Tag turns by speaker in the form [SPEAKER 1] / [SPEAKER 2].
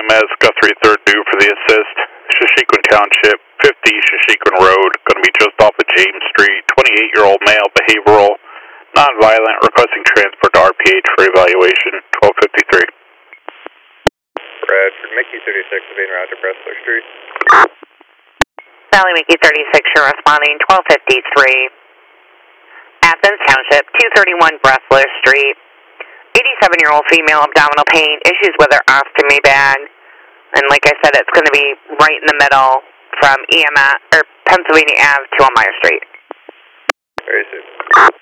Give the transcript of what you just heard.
[SPEAKER 1] EMS, Guthrie 3rd due for the assist. Shashequin Township, 50 Shashequin Road, going to be just off of James Street. 28-year-old male, behavioral, non-violent, requesting transport to RPH for evaluation. 1253.
[SPEAKER 2] Bradford, Mickey 36, being routed to Bressler Street.
[SPEAKER 3] Valley Mickey 36, you're responding. 1253. Athens Township, 231 Bressler Street. 87-year-old female, abdominal pain, issues with her ostomy bag. And like I said, it's going to be right in the middle from Pennsylvania Ave to Elmira Street.
[SPEAKER 2] Very soon.